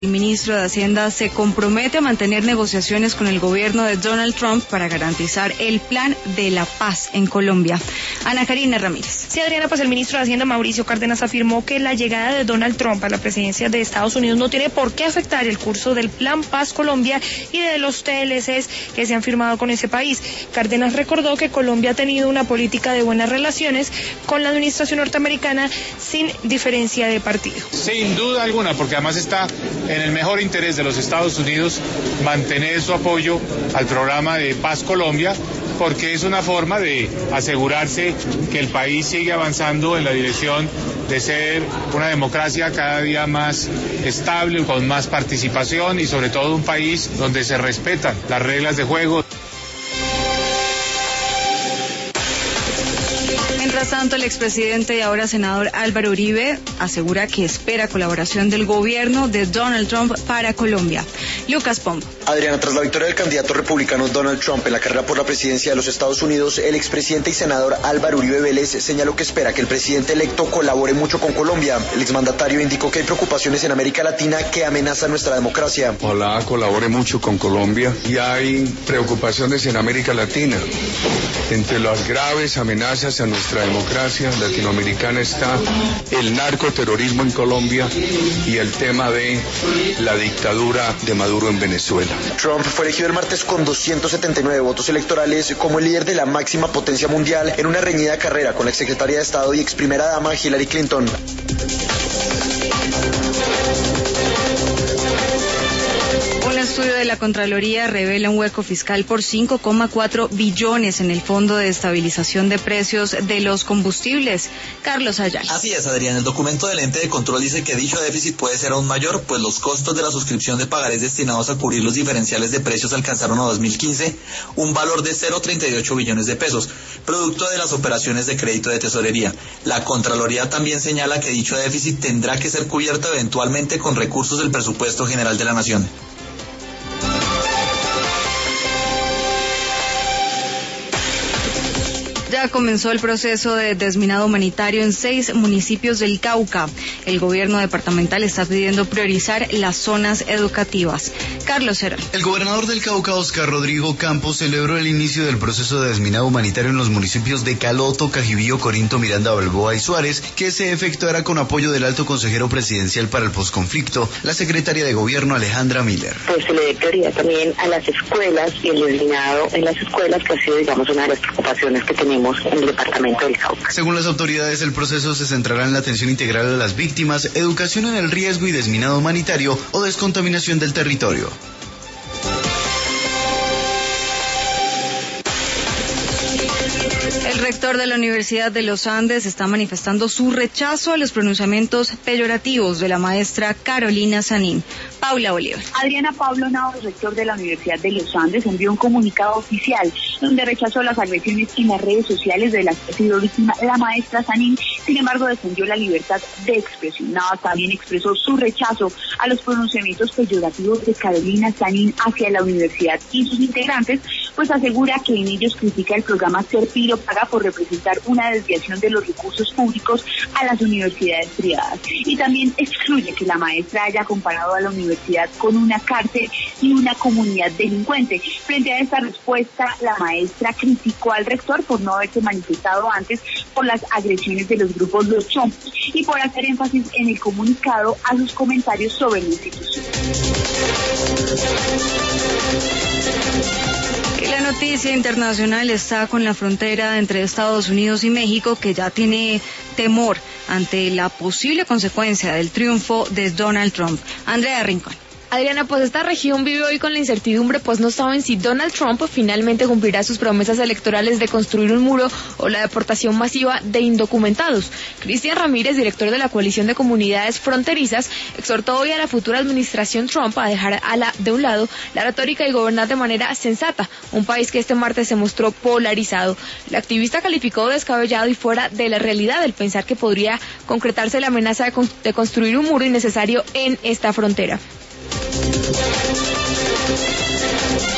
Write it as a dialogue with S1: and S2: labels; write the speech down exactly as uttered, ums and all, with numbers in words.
S1: El ministro de Hacienda se compromete a mantener negociaciones con el gobierno de Donald Trump para garantizar el plan de la paz en Colombia. Ana Karina Ramírez.
S2: Sí, Adriana, pues el ministro de Hacienda, Mauricio Cárdenas, afirmó que la llegada de Donald Trump a la presidencia de Estados Unidos no tiene por qué afectar el curso del Plan Paz Colombia y de los T L Cs que se han firmado con ese país. Cárdenas recordó que Colombia ha tenido una política de buenas relaciones con la administración norteamericana sin diferencia de partido.
S3: Sin duda alguna, porque además está en el mejor interés de los Estados Unidos mantener su apoyo al programa de Paz Colombia, porque es una forma de asegurarse que el país sigue avanzando en la dirección de ser una democracia cada día más estable, con más participación y sobre todo un país donde se respetan las reglas de juego.
S1: Mientras tanto, el expresidente y ahora senador Álvaro Uribe asegura que espera colaboración del gobierno de Donald Trump para Colombia. Lucas Pombo.
S4: Adriana, tras la victoria del candidato republicano Donald Trump en la carrera por la presidencia de los Estados Unidos, el expresidente y senador Álvaro Uribe Vélez señaló que espera que el presidente electo colabore mucho con Colombia. El exmandatario indicó que hay preocupaciones en América Latina que amenazan nuestra democracia.
S5: Ojalá colabore mucho con Colombia y hay preocupaciones en América Latina. Entre las graves amenazas a nuestra democracia latinoamericana está el narcoterrorismo en Colombia y el tema de la dictadura de Maduro en Venezuela.
S4: Trump fue elegido el martes con doscientos setenta y nueve votos electorales como el líder de la máxima potencia mundial en una reñida carrera con la exsecretaria de Estado y ex primera dama Hillary Clinton.
S1: Un estudio de la Contraloría revela un hueco fiscal por cinco coma cuatro billones en el Fondo de Estabilización de Precios de los Combustibles. Carlos Ayala.
S6: Así es, Adrián. El documento del ente de control dice que dicho déficit puede ser aún mayor, pues los costos de la suscripción de pagarés destinados a cubrir los diferenciales de precios alcanzaron a dos mil quince un valor de cero coma treinta y ocho billones de pesos, producto de las operaciones de crédito de tesorería. La Contraloría también señala que dicho déficit tendrá que ser cubierto eventualmente con recursos del presupuesto general de la Nación.
S1: Ya comenzó el proceso de desminado humanitario en seis municipios del Cauca. El gobierno departamental está pidiendo priorizar las zonas educativas. Carlos Herón.
S7: El gobernador del Cauca, Oscar Rodrigo Campos, celebró el inicio del proceso de desminado humanitario en los municipios de Caloto, Cajibío, Corinto, Miranda, Balboa y Suárez, que se efectuará con apoyo del alto consejero presidencial para el posconflicto, la secretaria de gobierno Alejandra Miller.
S8: Pues se le dé prioridad también a las escuelas y el desminado en las escuelas, que ha sido, digamos, una de las preocupaciones que tenemos en el departamento del Cauca.
S7: Según las autoridades, el proceso se centrará en la atención integral a las víctimas, educación en el riesgo y desminado humanitario o descontaminación del territorio.
S1: El rector de la Universidad de los Andes está manifestando su rechazo a los pronunciamientos peyorativos de la maestra Carolina Sanín. Paula Bolívar.
S9: Adriana Pablo Navas, rector de la Universidad de los Andes, envió un comunicado oficial donde rechazó las agresiones en las redes sociales de las que ha sido víctima la maestra Sanín. Sin embargo, defendió la libertad de expresión. Navas también expresó su rechazo a los pronunciamientos peyorativos de Carolina Sanín hacia la universidad y sus integrantes, pues asegura que en ellos critica el programa Serpiro Paga por representar una desviación de los recursos públicos a las universidades privadas. Y también excluye que la maestra haya comparado a la universidad con una cárcel y una comunidad delincuente. Frente a esta respuesta, la maestra criticó al rector por no haberse manifestado antes por las agresiones de los grupos Los Chompos y por hacer énfasis en el comunicado a sus comentarios sobre la institución.
S1: Y la noticia internacional está con la frontera entre Estados Unidos y México, que ya tiene temor ante la posible consecuencia del triunfo de Donald Trump. Andrea Rincón.
S2: Adriana, pues esta región vive hoy con la incertidumbre, pues no saben si Donald Trump finalmente cumplirá sus promesas electorales de construir un muro o la deportación masiva de indocumentados. Cristian Ramírez, director de la Coalición de Comunidades Fronterizas, exhortó hoy a la futura administración Trump a dejar a la, de un lado la retórica y gobernar de manera sensata, un país que este martes se mostró polarizado. El activista calificó de descabellado y fuera de la realidad el pensar que podría concretarse la amenaza de, con, de construir un muro innecesario en esta frontera.